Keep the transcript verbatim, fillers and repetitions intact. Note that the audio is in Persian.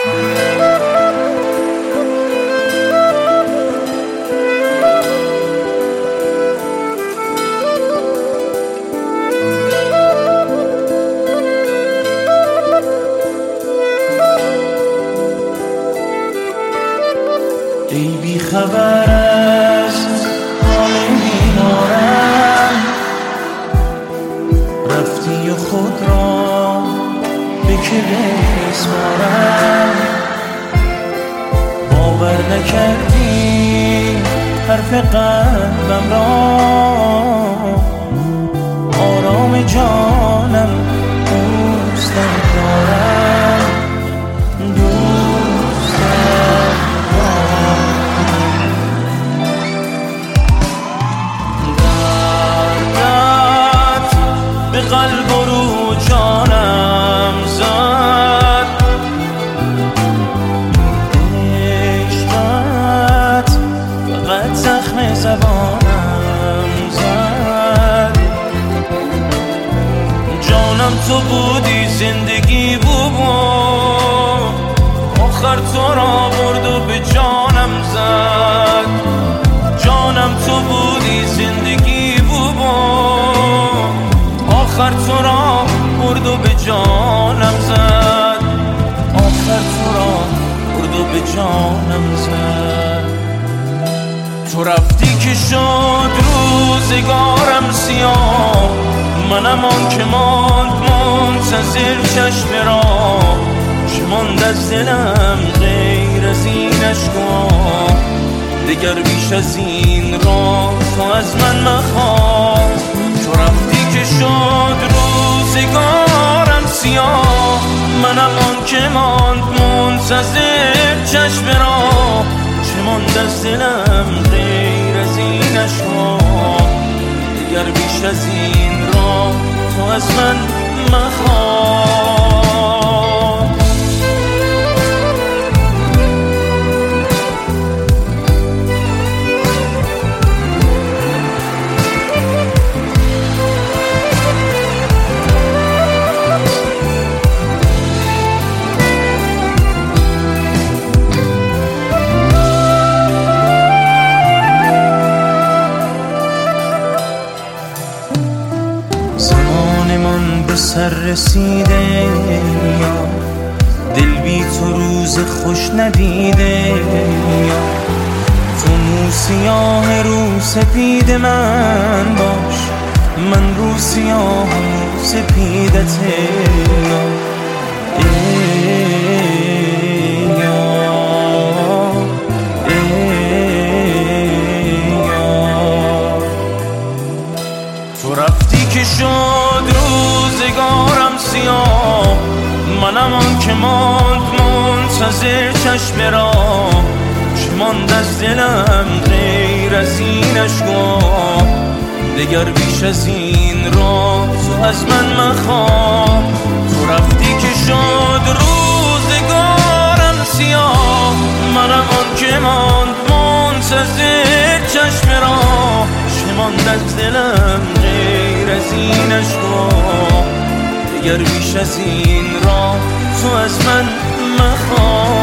ای بی خبر از حال بیمارم، رفتی و خود را به که بسپارم. باور نکردی حرف قلبم را، آرام جانم دوستم دارم، دوستم دارم. دردت به قلب و رو جانم زد، عشقت فقط زخم زبانم زد. جانم تو بودی، زندگی بود، آخر تو را برد و به جانم زد. جانم تو بودی، زندگی بود، آخر تو را برد و به جانم زد. آخر تو را برد و به جانم زد. تو رفتی که شد روزگارم سیاه، منم آن که ماند منتظر چشم را. چه ماند از دلم غیر از این اشکا، دگر بیش از این را تو از من مخواه. تو رفتی که شد روزگارم سیاه، منم آن که ماند منتظر چشم را. چه ماند از دلم غیر از این اشکا، دگر بیش از این را تو از من مخواه. زمانمان به سر رسیده، یا دل بی تو روز خوش ندیده، یا تو مو سیاه رو سپید من باش، من رو سیاه رو سپیدته. تو رفتی که شد روزگارم سیاه، منم آن که ماند منتظر چشم را. چه ماند از دلم غیر از این اشکا، دگر بیش از این را تو از من مخواه. تو رفتی که شد روزگارم سیاه، منم آن که ماند منتظر چشم را. چه ماند از دلم غیر از این اشکا، دگر بیش از این را تو از من مخواه.